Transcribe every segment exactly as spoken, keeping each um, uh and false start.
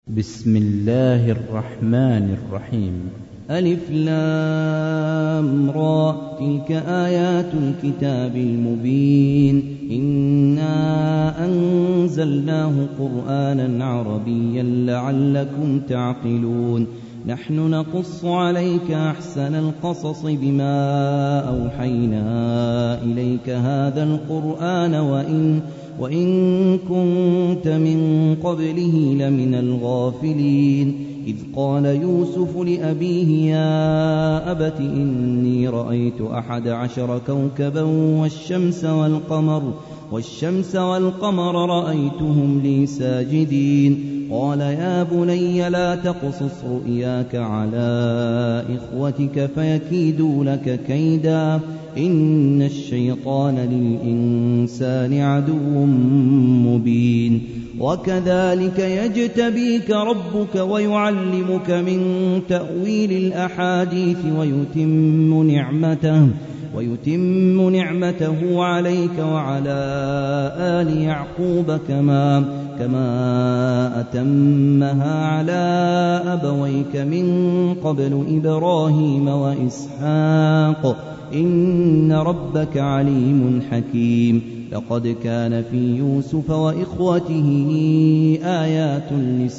بسم الله الرحمن الرحيم. ألف لام را، تلك آيات الكتاب المبين. إنا أنزلناه قرآنا عربيا لعلكم تعقلون. نحن نقص عليك أحسن القصص بما أوحينا إليك هذا القرآن وإن وإن كنت من قبله لمن الغافلين. إذ قال يوسف لأبيه يا أبت إني رأيت أحد عشر كوكبا والشمس والقمر والشمس والقمر رأيتهم لي ساجدين. قال يا بني لا تقصص رؤياك على إخوتك فيكيدوا لك كيدا إن الشيطان للإنسان عدو مبين. وكذلك يجتبيك ربك ويعلمك من تأويل الأحاديث ويتم نعمته ويتم نعمته عليك وعلى آل يعقوب كما كما أتمها على أبويك من قبل إبراهيم وإسحاق إن ربك عليم حكيم. لقد كان في يوسف وإخوته آيات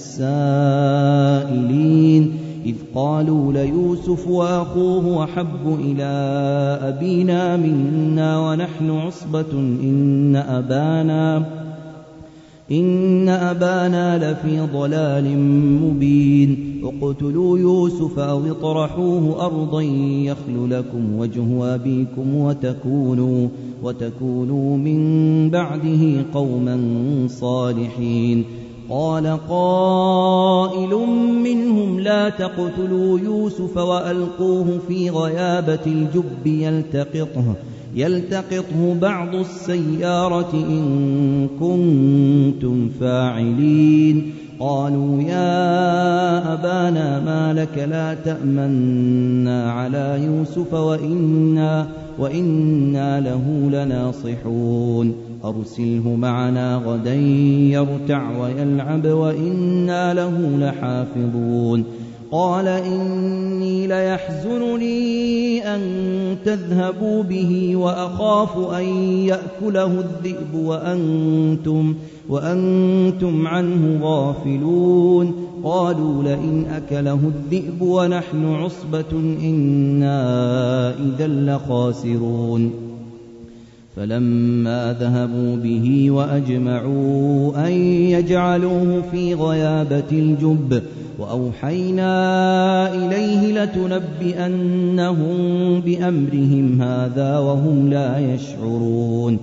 للسائلين إذ قالوا ليوسف وأخوه أحب إلى أبينا منا ونحن عصبة إن أبانا إن أبانا لفي ضلال مبين. اقتلوا يوسف أو اطرحوه أرضا يخل لكم وجه أبيكم وتكونوا, وتكونوا من بعده قوما صالحين. قال قائل منهم لا تقتلوا يوسف وألقوه في غيابة الجب يلتقطه يلتقطه بعض السيارة إن كنتم فاعلين. قالوا يا أبانا ما لك لا تأمنا على يوسف وإنا, وإنا له لناصحون. أرسله معنا غدا يرتع ويلعب وإنا له لحافظون. قال إني ليحزنني أن تذهبوا به وأخاف أن يأكله الذئب وأنتم, وأنتم عنه غافلون. قالوا لئن أكله الذئب ونحن عصبة إنا إذا لخاسرون. فلما ذهبوا به وأجمعوا أن يجعلوه في غيابة الجب وأوحينا إليه لتنبئنهم بأمرهم هذا وهم لا يشعرون.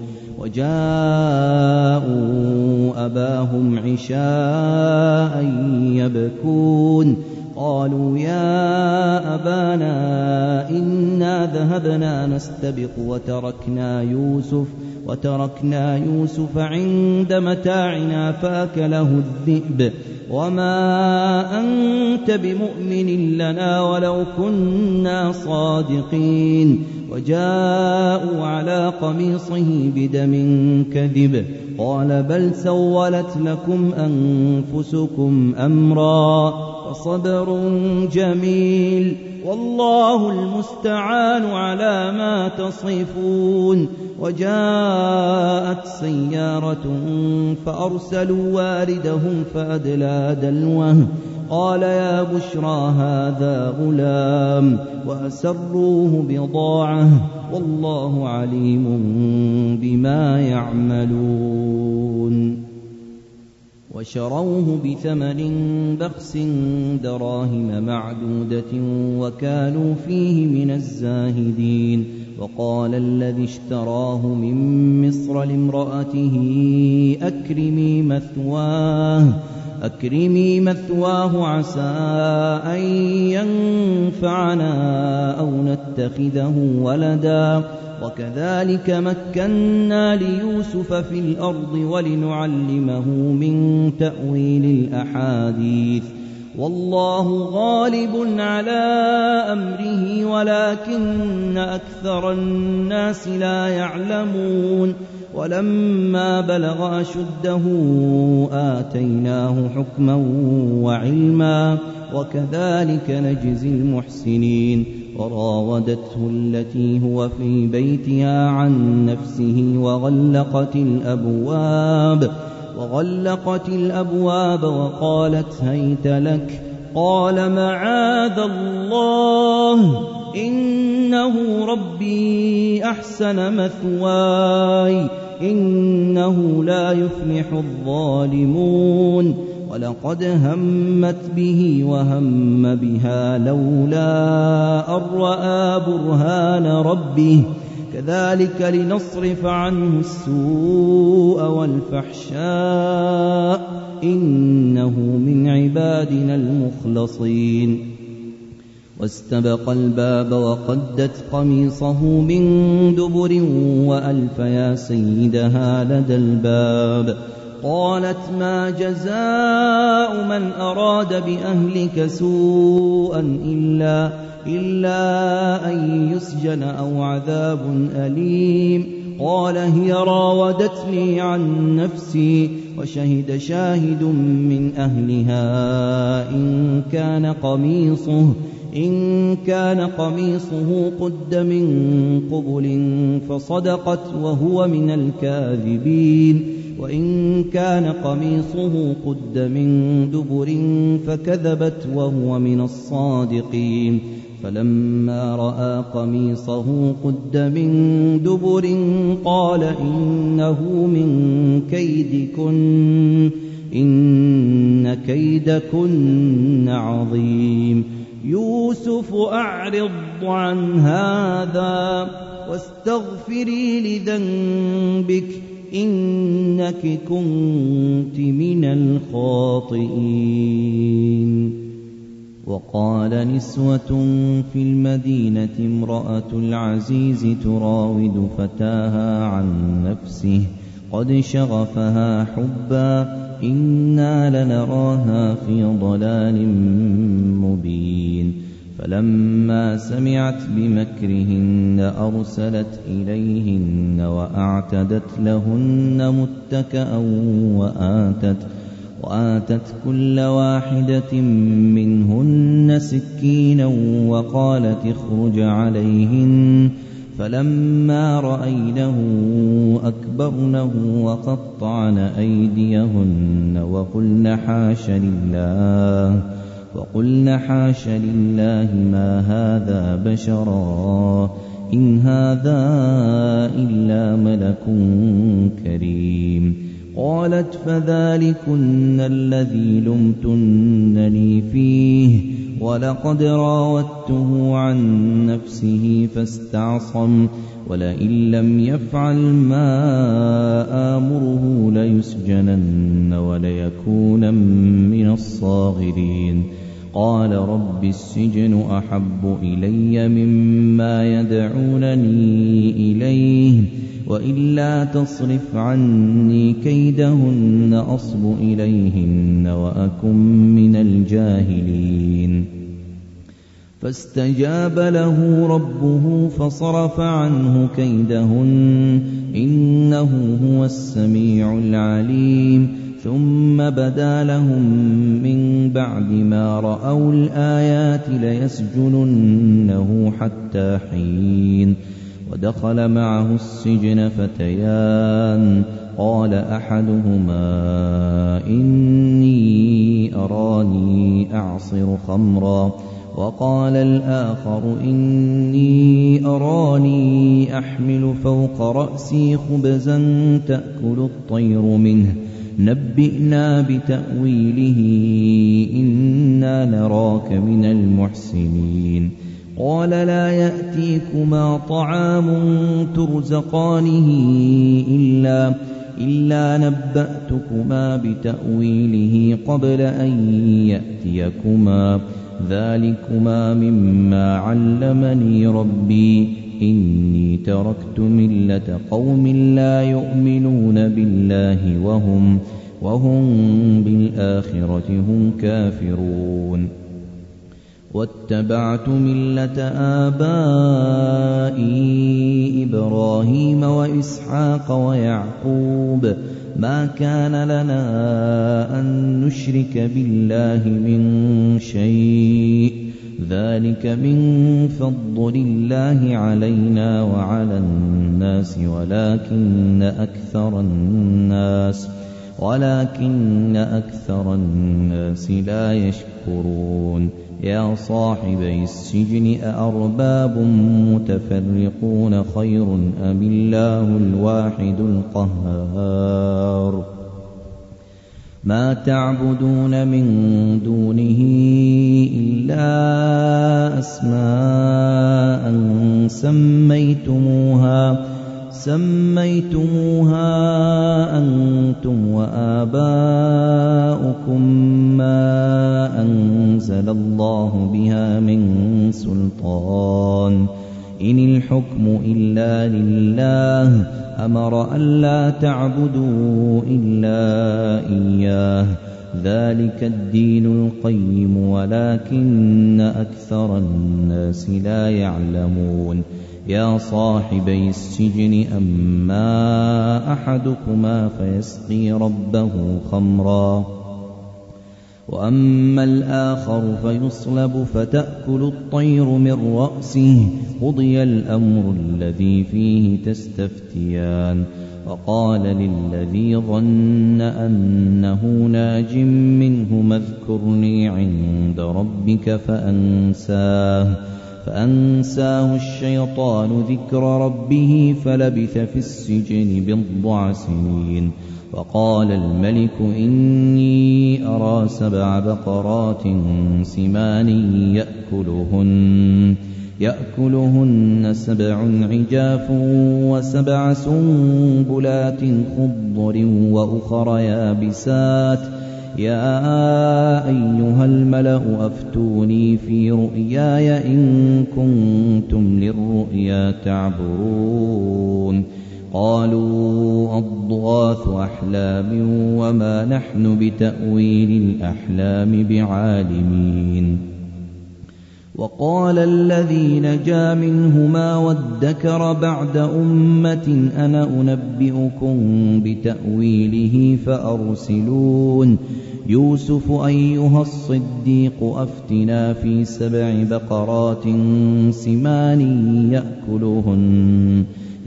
وجاءوا أباهم عشاء يبكون. قالوا يا أبانا إنا ذهبنا نستبق وتركنا يوسف وتركنا يوسف عند متاعنا فأكله الذئب وما أنت بمؤمن لنا ولو كنا صادقين. وجاءوا على قميصه بدم كذب قال بل سولت لكم أنفسكم أمرا فصبر جميل والله المستعان على ما تصفون. وجاءت سيارة فأرسلوا واردهم فأدلى دلوه قال يا بشرى هذا غلام وأسروه بضاعة والله عليم بما يعملون. وشروه بثمن بخس دراهم معدودة وكانوا فيه من الزاهدين. وقال الذي اشتراه من مصر لامرأته أكرمي مثواه أكرمي مثواه عسى أن ينفعنا أو نتخذه ولدا. وكذلك مكنا ليوسف في الأرض ولنعلمه من تأويل الأحاديث والله غالب على أمره ولكن أكثر الناس لا يعلمون ولما بلغ أشده آتيناه حكما وعلما وكذلك نجزي المحسنين وراودته التي هو في بيتها عن نفسه وغلقت الأبواب وغلقت الأبواب وقالت هيت لك قال معاذ الله إنه ربي أحسن مثواي إنه لا يفلح الظالمون ولقد همت به وهم بها لولا أن رأى برهان ربه كذلك لنصرف عنه السوء والفحشاء إنه من عبادنا المخلصين واستبق الباب وقدت قميصه من دبر وألف يا سيدها لدى الباب قالت ما جزاء من أراد بأهلك سوءا إلا, إلا أن يسجن أو عذاب أليم قال هي راودتني عن نفسي وشهد شاهد من أهلها إن كان قميصه إن كان قميصه قد من قبل فصدقت وهو من الكاذبين وإن كان قميصه قد من دبر فكذبت وهو من الصادقين فلما رأى قميصه قد من دبر قال إنه من كيدكن إن كيدكن عظيم يوسف أعرض عن هذا واستغفري لذنبك إنك كنت من الخاطئين وقال نسوة في المدينة امرأة العزيز تراود فتاها عن نفسه قد شغفها حبا إنا لنراها في ضلال مبين فلما سمعت بمكرهن أرسلت إليهن وأعتدت لهن متكأ وآتت, وآتت كل واحدة منهن سكينا وقالت اخرج عليهن فلما رأينه أكبرنه وقطعن أيديهن وقلن حاش لله وقلن حاش لله ما هذا بشرا إن هذا إلا ملك كريم قالت فذلكن الذي لمتنني فيه ولقد راودته عن نفسه فاستعصم ولئن لم يفعل ما آمره ليسجنن وليكون من الصاغرين قال رب السجن أحب إلي مما يدعونني إليه وإلا تصرف عني كيدهن أصب إليهن وأكن من الجاهلين فاستجاب له ربه فصرف عنه كيدهن إنه هو السميع العليم ثم بدا لهم من بعد ما رأوا الآيات ليسجننه حتى حين ودخل معه السجن فتيان قال أحدهما إني أراني أعصر خمرا وقال الآخر إني أراني أحمل فوق رأسي خبزا تأكل الطير منه نبئنا بتأويله إنا نراك من المحسنين قال لا يأتيكما طعام ترزقانه إلا, إلا نبأتكما بتأويله قبل أن يأتيكما ذلكما مما علمني ربي إني تركت ملة قوم لا يؤمنون بالله وهم, وهم بالآخرة هم كافرون. واتبعت ملة آبائي إبراهيم وإسحاق ويعقوب ما كان لنا أن نشرك بالله من شيء ذلك من فضل الله علينا وعلى الناس ولكن أكثر الناس ولكن أكثر الناس لا يشكرون. يا صاحبي السجن أأرباب متفرقون خير أم الله الواحد القهار؟ ما تعبدون من دونه إلا أسماء سميتموها سميتموها أنتم وآباؤكم ما أنزل الله بها من سلطان إن الحكم إلا لله أمر ألا تعبدوا إلا إياه ذلك الدين القيم ولكن أكثر الناس لا يعلمون. يا صاحبي السجن أما أحدكما فيسقي ربه خمرا وأما الآخر فيصلب فتأكل الطير من رأسه قضي الأمر الذي فيه تستفتيان. وقال للذي ظن أنه ناج منهما اذكرني عند ربك فأنساه فأنساه الشيطان ذكر ربه فلبث في السجن بضع سنين. وقال الملك إني أرى سبع بقرات سمان يأكلهن يأكلهن سبع عجاف وسبع سنبلات خضر وأخر يابسات يا أيها الملأ أفتوني في رؤياي إن كنتم للرؤيا تعبرون. قالوا أضغاث أحلام وما نحن بتأويل الأحلام بعالمين. وقال الذي نجا منهما وادكر بعد أمة أنا أنبئكم بتأويله فأرسلون. يوسف أيها الصديق أفتنا في سبع بقرات سمان يأكلهن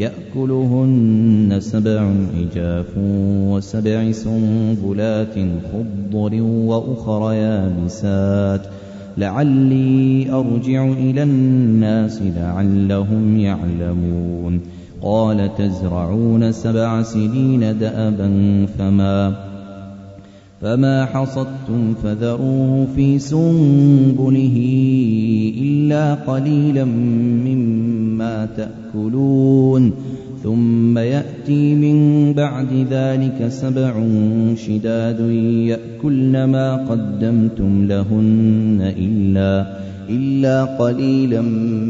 يأكلهن سبع عجاف وسبع سنبلات خضر وأخر يابسات لعلي أرجع إلى الناس لعلهم يعلمون. قال تزرعون سبع سنين دأبا فما فما حصدتم فذروه في سنبله إلا قليلا مما تأكلون ثم يأتي من بعد ذلك سبع شداد يأكلن ما قدمتم لهن إلا, إلا قليلا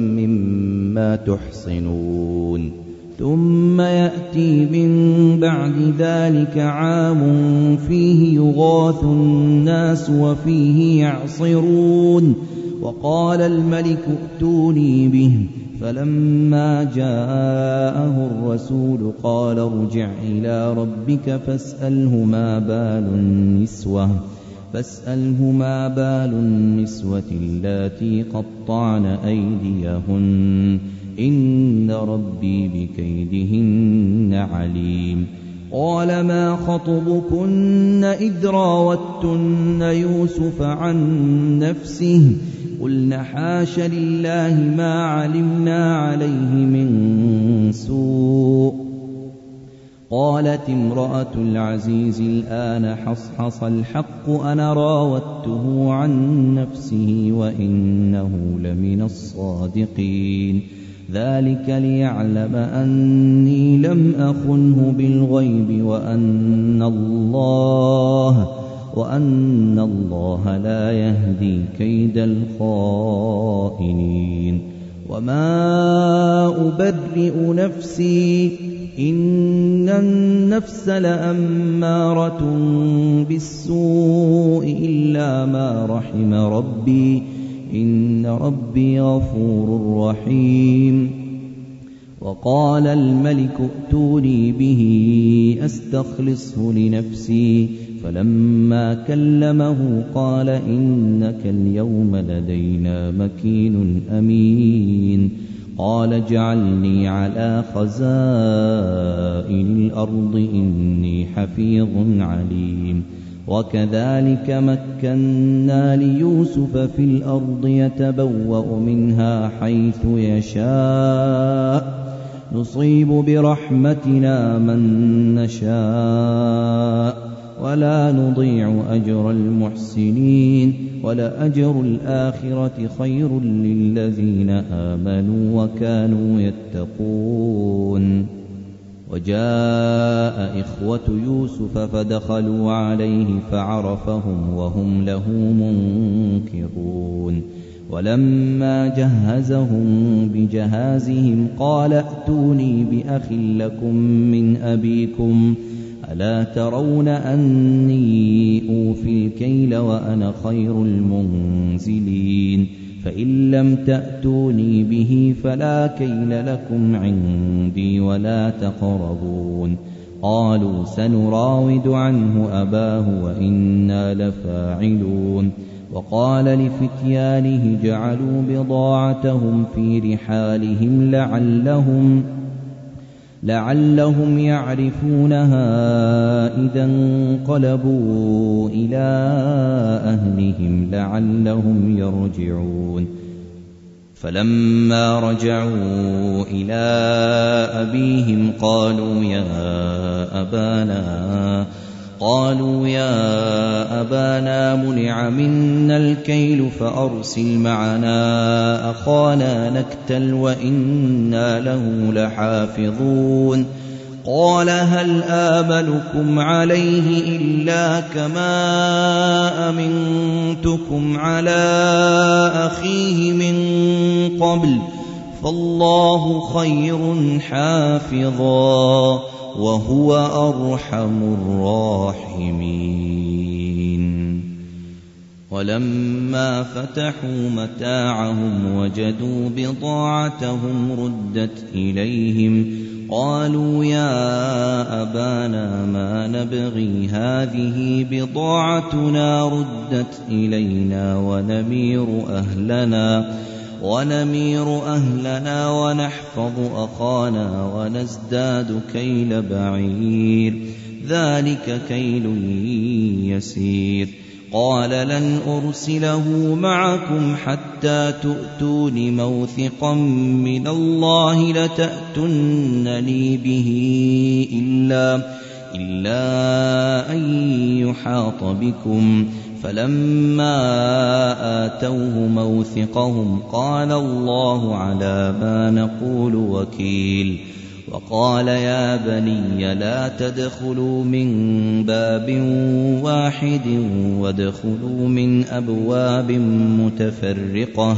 مما تحصنون. ثم يأتي من بعد ذلك عام فيه يغاث الناس وفيه يعصرون. وقال الملك ائتوني به فلما جاءه الرسول قال ارجع إلى ربك فاسأله ما بال النسوة فاسأله ما بال النسوة اللاتي قطعن أيديهن إن ربي بكيدهن عليم. قال ما خطبكن إذ راوتن يوسف عن نفسه قلنا حاش لله ما علمنا عليه من سوء. قالت امرأة العزيز الآن حصحص الحق أنا راودته عن نفسه وإنه لمن الصادقين. ذلك ليعلم أني لم أخنه بالغيب وأن الله وأن الله لا يهدي كيد الخائنين. وما أبرئ نفسي إن النفس لأمارة بالسوء إلا ما رحم ربي إن ربي غفور رحيم. وقال الملك ائتوني به أستخلصه لنفسي فلما كلمه قال إنك اليوم لدينا مكين أمين. قال اجعلني على خزائن الأرض إني حفيظ عليم. وكذلك مكنا ليوسف في الأرض يتبوأ منها حيث يشاء نصيب برحمتنا من نشاء ولا نضيع أجر المحسنين ولأجر الآخرة خير للذين آمنوا وكانوا يتقون. وجاء إخوة يوسف فدخلوا عليه فعرفهم وهم له منكرون. ولما جهزهم بجهازهم قال ائتوني بأخ لكم من أبيكم ألا ترون أني أوفي الكيل وأنا خير المنزلين فإن لم تأتوني به فلا كيل لكم عندي ولا تقربون. قالوا سنراود عنه أباه وإنا لفاعلون. وقال لفتيانه جعلوا بضاعتهم في رحالهم لعلهم لعلهم يعرفونها إذا انقلبوا إلى أهلهم لعلهم يرجعون. فلما رجعوا إلى أبيهم قالوا يا أبانا قالوا يا أبانا منع منا الكيل فأرسل معنا أخانا نكتل وإنا له لحافظون. قال هل آمنكم عليه إلا كما أمنتكم على أخيه من قبل فالله خير حافظا وهو أرحم الراحمين. ولما فتحوا متاعهم وجدوا بضاعتهم ردت إليهم قالوا يا أبانا ما نبغي هذه بضاعتنا ردت إلينا ونمير أهلنا ونمير أهلنا ونحفظ أخانا ونزداد كيل بعير ذلك كيل يسير. قال لن أرسله معكم حتى تؤتون موثقا من الله لتأتونني به إلا, إلا أن يحاط بكم. فلما آتوه موثقهم قال الله على ما نقول وكيل. وقال يا بني لا تدخلوا من باب واحد وادخلوا من أبواب متفرقة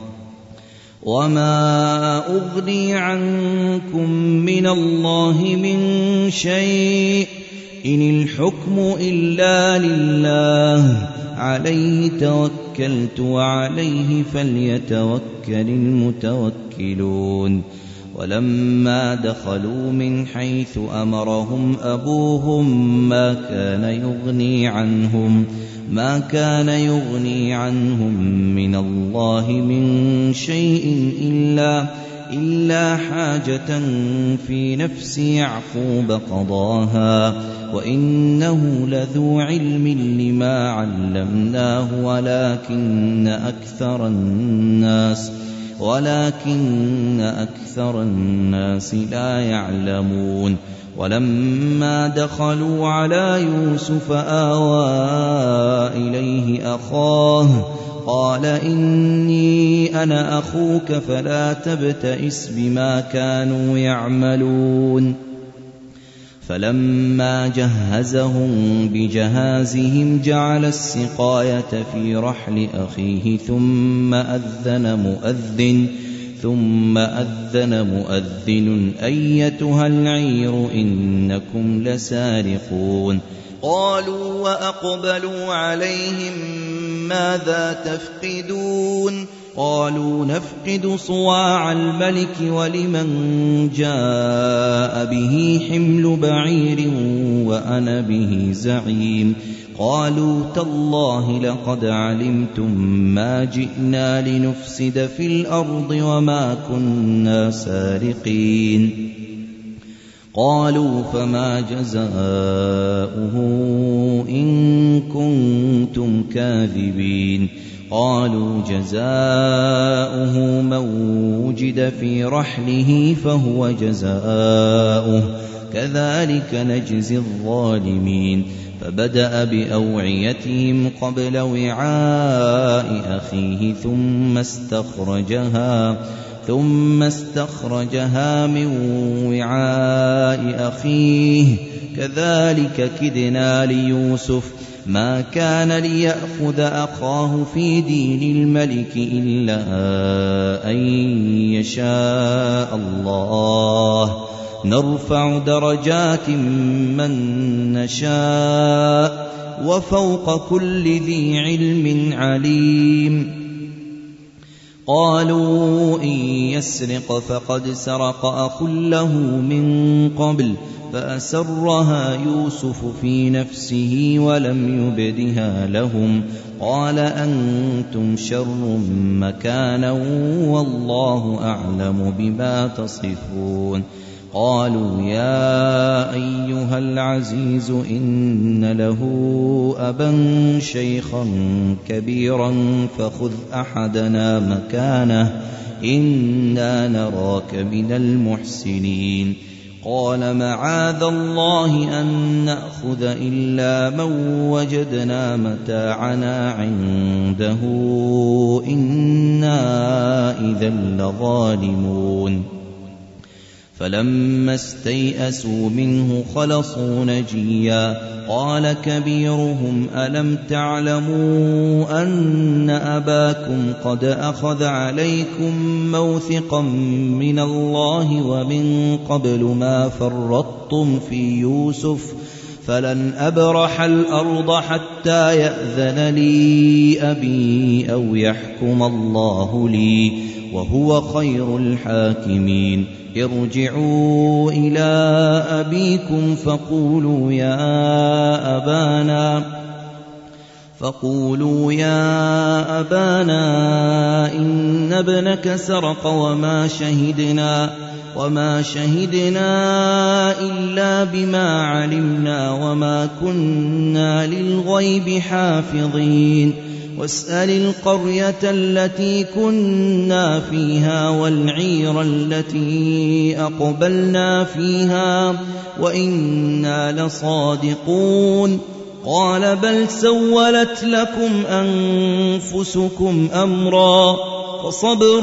وما أغني عنكم من الله من شيء إن الحكم إلا لله عليه توكلت وعليه فليتوكل المتوكلون. ولما دخلوا من حيث أمرهم أبوهم ما كان يغني عنهم ما كان يغني عنهم من الله من شيء إلا إلا حاجة في نفس يعقوب قضاها وإنه لذو علم لما علمناه ولكن أكثر الناس ولكن أكثر الناس لا يعلمون. ولما دخلوا على يوسف آوى إليه أخاه قال إني أنا أخوك فلا تبتئس بما كانوا يعملون. فلما جهزهم بجهازهم جعل السقاية في رحل أخيه ثم أذن مؤذن ثم أذن مؤذن أيتها العير إنكم لسارقون قالوا وأقبلوا عليهم ماذا تفقدون قالوا نفقد صواع الملك ولمن جاء به حمل بعير وأنا به زعيم قالوا تالله لقد علمتم ما جئنا لنفسد في الأرض وما كنا سارقين قالوا فما جزاؤه إن كنتم كاذبين قالوا جزاؤه من وجد في رحله فهو جزاؤه كذلك نجزي الظالمين فبدأ بأوعيتهم قبل وعاء أخيه ثم استخرجها ثم استخرجها من وعاء أخيه كذلك كدنا ليوسف ما كان ليأخذ أخاه في دين الملك إلا أن يشاء الله نرفع درجات من نشاء وفوق كل ذي علم عليم قالوا إن يسرق فقد سرق أخ له من قبل فأسرها يوسف في نفسه ولم يبدها لهم قال أنتم شر مكانا والله أعلم بما تصفون قالوا يا أيها العزيز إن له أبا شيخا كبيرا فخذ أحدنا مكانه إنا نراك من المحسنين قال معاذ الله أن نأخذ إلا من وجدنا متاعنا عنده إنا إذا لظالمون فلما استيئسوا منه خلصوا نجيا قال كبيرهم ألم تعلموا أن أباكم قد أخذ عليكم موثقا من الله ومن قبل ما فرطتم في يوسف فلن أبرح الأرض حتى يأذن لي أبي أو يحكم الله لي وهو خير الحاكمين ارجعوا إلى أبيكم فقولوا يا أبانا فقولوا يا أبانا إن ابنك سرق وما شهدنا وما شهدنا إلا بما علمنا وما كنا للغيب حافظين واسأل القرية التي كنا فيها والعير التي أقبلنا فيها وإنا لصادقون قال بل سولت لكم أنفسكم أمرا فصبر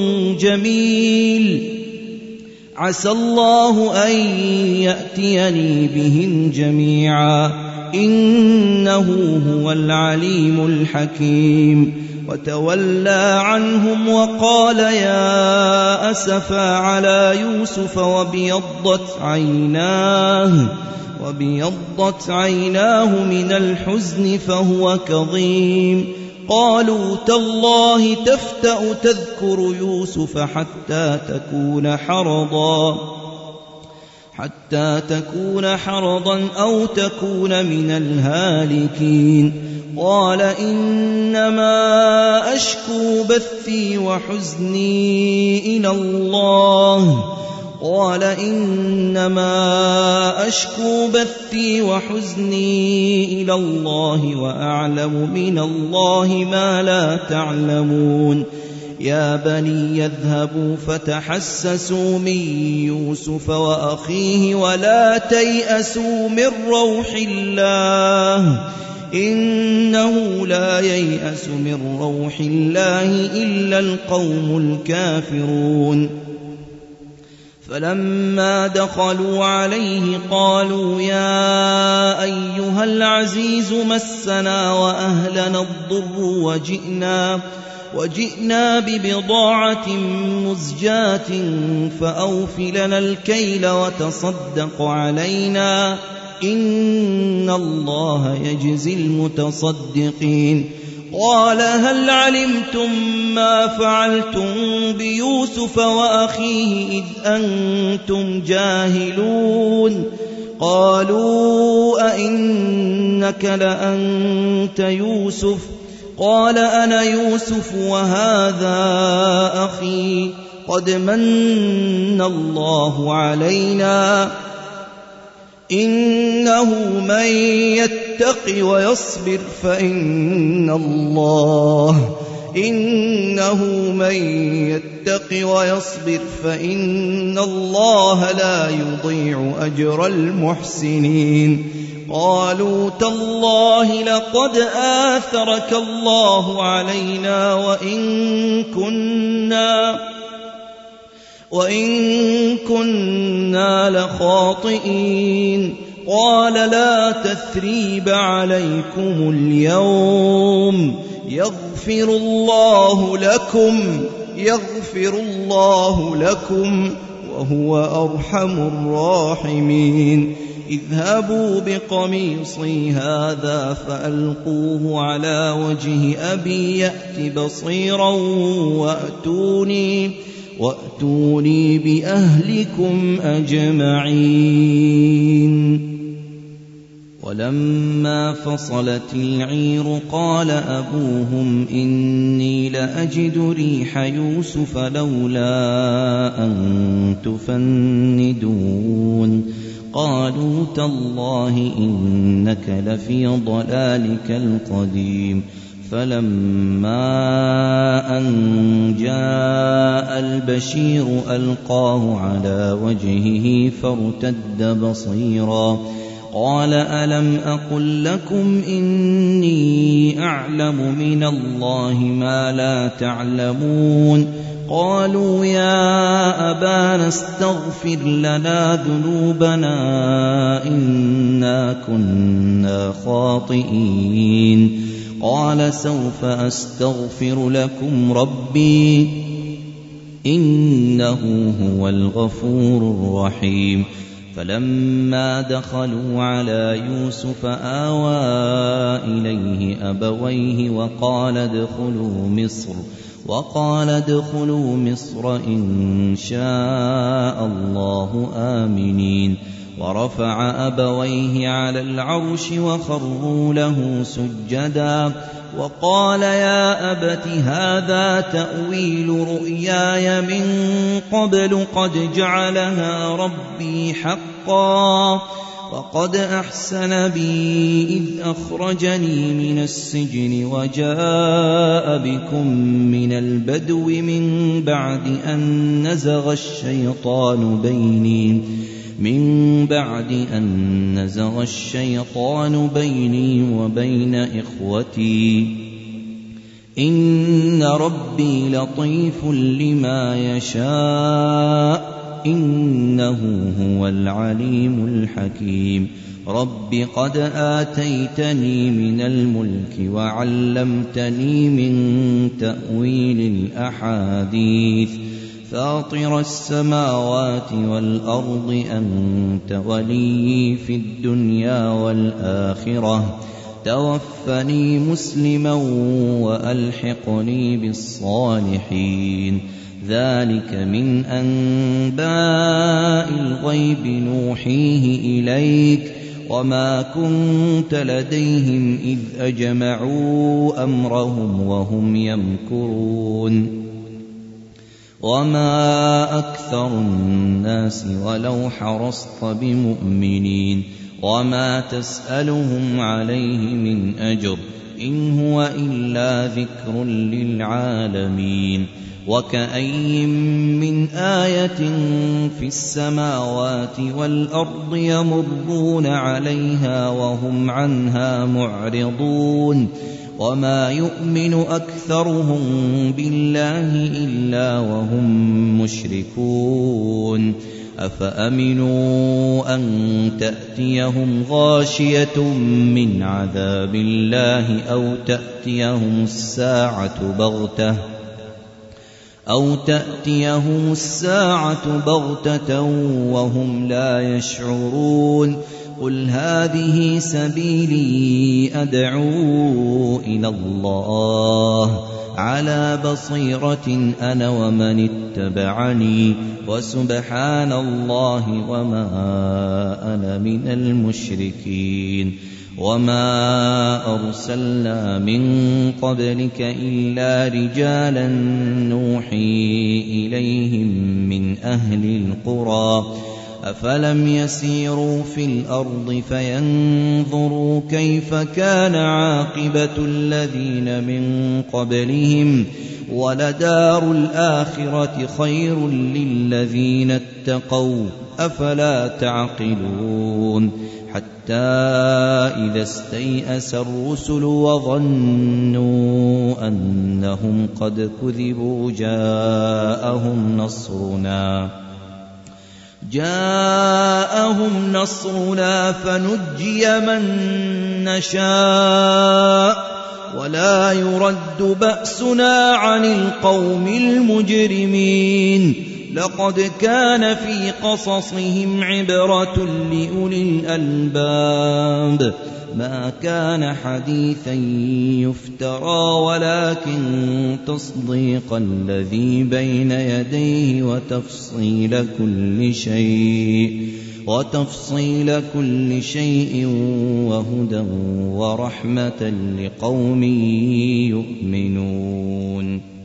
جميل عسى الله أن يأتيني بهم جميعا إنه هو العليم الحكيم وتولى عنهم وقال يا أسفا على يوسف وابيضت عيناه وابيضت عيناه من الحزن فهو كظيم قالوا تالله تفتأ تذكر يوسف حتى تكون حرضا حتى تكون حرضا أو تكون من الهالكين قال إنما أشكو بثي وحزني إلى الله قال إنما أشكو بثي وحزني إلى الله وأعلم من الله ما لا تعلمون يا بني يذهبوا فتحسسوا من يوسف وأخيه ولا تيأسوا من روح الله إنه لا ييأس من روح الله إلا القوم الكافرون فلما دخلوا عليه قالوا يا أيها العزيز مسنا وأهلنا الضر وجئنا وجئنا ببضاعة مزجاة فأوف لنا الكيل وتصدق علينا إن الله يجزي المتصدقين. قال هل علمتم ما فعلتم بيوسف وأخيه إذ أنتم جاهلون؟ قالوا أئنك لأنت يوسف؟ قال أنا يوسف وهذا أخي قد من الله علينا إنه من يتق ويصبر فإن الله إنه من يتق ويصبر فإن الله لا يضيع أجر المحسنين. قالوا تالله لقد آثرك الله علينا وإن كنا وإن كنا لخاطئين. قال لا تثريب عليكم اليوم يغفر الله لكم يغفر الله لكم وهو أرحم الراحمين. اذهبوا بقميصي هذا فألقوه على وجه أبي يأت بصيرا وأتوني وأتوني بأهلكم أجمعين. ولما فصلت العير قال أبوهم إني لأجد ريح يوسف لولا أن تفندون. قالوا تالله إنك لفي ضلالك القديم. فلما أن جاء البشير ألقاه على وجهه فارتد بصيرا قال ألم أقل لكم إني أعلم من الله ما لا تعلمون؟ قالوا يا أبانا استغفر لنا ذنوبنا إنا كنا خاطئين. قال سوف أستغفر لكم ربي إنه هو الغفور الرحيم. فلما دخلوا على يوسف آوى إليه أبويه وقال ادخلوا مصر وقال ادخلوا مصر إن شاء الله آمنين. ورفع أبويه على العرش وخروا له سجدا وقال يا أبت هذا تأويل رؤياي من قبل قد جعلها ربي حقا وقد أحسن بي إذ أخرجني من السجن وجاء بكم من البدو من بعد أن نزغ الشيطان بيني من بعد أن نزغ الشيطان بيني وبين إخوتي إن ربي لطيف لما يشاء إنه هو العليم الحكيم. رب قد آتيتني من الملك وعلمتني من تأويل الأحاديث فاطر السماوات والأرض أنت ولي في الدنيا والآخرة توفني مسلما وألحقني بالصالحين. ذلك من أنباء الغيب نوحيه إليك وما كنت لديهم إذ أجمعوا أمرهم وهم يمكرون. وما أكثر الناس ولو حرصت بمؤمنين وما تسألهم عليه من أجر إن هو إلا ذكر للعالمين. وكأي من آية في السماوات والأرض يمرون عليها وهم عنها معرضون وما يؤمن أكثرهم بالله إلا وهم مشركون. أفأمنوا أن تأتيهم غاشية من عذاب الله أو تأتيهم الساعة بغتة أو تأتيهم الساعة بغتة وهم لا يشعرون قل هذه سبيلي أدعو إلى الله على بصيرة أنا ومن اتبعني وسبحان الله وما أنا من المشركين وما أرسلنا من قبلك إلا رجالا نوحي إليهم من أهل القرى أفلم يسيروا في الأرض فينظروا كيف كان عاقبة الذين من قبلهم ولدار الآخرة خير للذين اتقوا أفلا تعقلون حتى إذا استيأس الرسل وظنوا أنهم قد كذبوا جاءهم نصرنا جاءهم نصرنا فنجي من نشاء ولا يرد بأسنا عن القوم المجرمين لقد كان في قصصهم عبرة لأولي الألباب ما كان حديثا يفترى ولكن تصديق الذي بين يديه وتفصيل كل شيء وتفصيل كل شيء وهدى ورحمة لقوم يؤمنون.